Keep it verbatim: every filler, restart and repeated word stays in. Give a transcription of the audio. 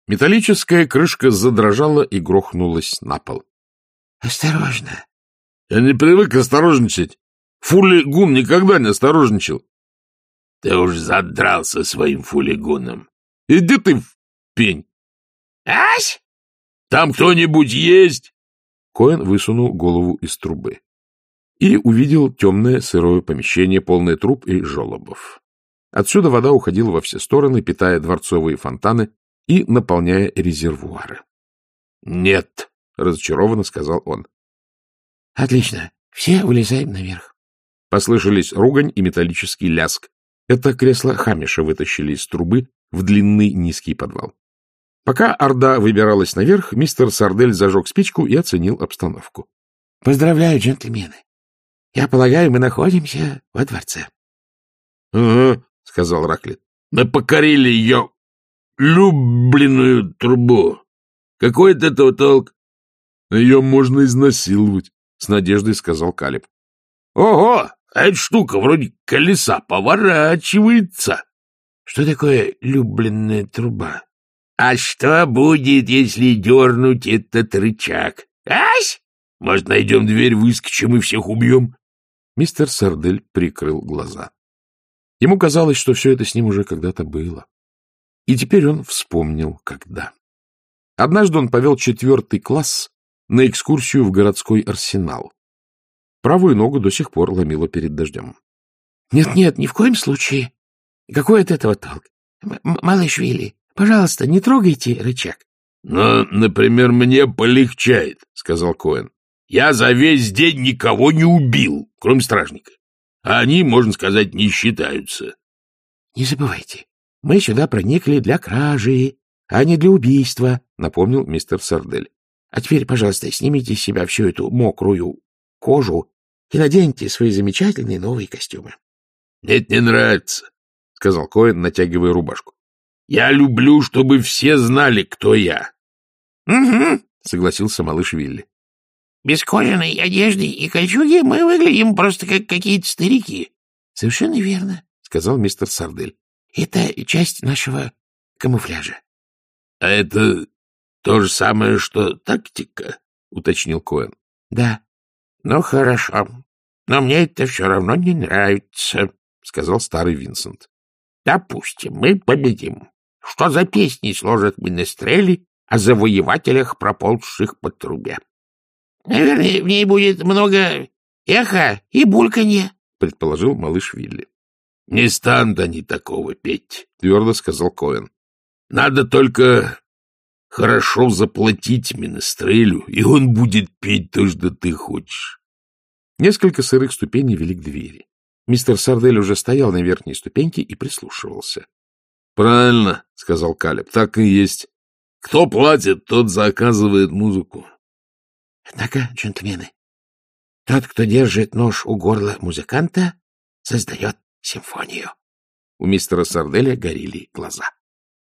Металлическая крышка задрожала и грохнулась на пол. — Осторожно. — Я не привык осторожничать. Фулигун никогда не осторожничал. — Ты уж задрался своим фулигуном. — Иди ты в пень. — Ась! Там кто-нибудь есть? Коэн высунул голову из трубы и увидел темное сырое помещение, полное труб и желобов. Отсюда вода уходила во все стороны, питая дворцовые фонтаны и наполняя резервуары. — Нет, — разочарованно сказал он. — Отлично. Все вылезаем наверх. Послышались ругань и металлический ляск. Это кресло Хамиша вытащили из трубы в длинный низкий подвал. Пока орда выбиралась наверх, мистер Сардель зажег спичку и оценил обстановку. — Поздравляю, джентльмены. Я полагаю, мы находимся во дворце. — Ага, — сказал Раклит. — Мы покорили ее любленную трубу. Какой от этого толк? — Ее можно изнасиловать, — с надеждой сказал Калиб. — Ого! А эта штука вроде колеса поворачивается. — Что такое любленная труба? — А что будет, если дернуть этот рычаг? — Ась! Может, найдем дверь, выскочим и всех убьем? Мистер Сардель прикрыл глаза. Ему казалось, что все это с ним уже когда-то было. И теперь он вспомнил, когда. Однажды он повел четвертый класс на экскурсию в городской арсенал. Правую ногу до сих пор ломило перед дождем. Нет, — Нет-нет, ни в коем случае. Какой от этого толк? М- Малыш Вилли, пожалуйста, не трогайте рычаг. — Ну, например, мне полегчает, — сказал Коэн. — Я за весь день никого не убил, кроме стражника. А они, можно сказать, не считаются. — Не забывайте, мы сюда проникли для кражи, а не для убийства, — напомнил мистер Сардель. — А теперь, пожалуйста, снимите с себя всю эту мокрую кожу и наденьте свои замечательные новые костюмы. — Это не нравится, — сказал Коэн, натягивая рубашку. — Я люблю, чтобы все знали, кто я. — Угу, — согласился малыш Вилли. — Без кожаной одежды и кольчуги мы выглядим просто как какие-то старики. — Совершенно верно, — сказал мистер Сардель. — Это часть нашего камуфляжа. — А это то же самое, что тактика, — уточнил Коэн. — Да. — Ну, хорошо. Но мне это все равно не нравится, — сказал старый Винсент. — Допустим, мы победим. Что за песни сложат менестрели о завоевателях, проползших по трубе? — Наверное, в ней будет много эха и бульканья, — предположил малыш Вилли. — Не станут они такого петь, — твердо сказал Коэн. — Надо только хорошо заплатить менестрелю, и он будет петь то, что ты хочешь. Несколько сырых ступеней вели к двери. Мистер Сардель уже стоял на верхней ступеньке и прислушивался. — Правильно, — сказал Калиб, — так и есть. Кто платит, тот заказывает музыку. — Однако, джентльмены, тот, кто держит нож у горла музыканта, создает симфонию. У мистера Сарделя горели глаза.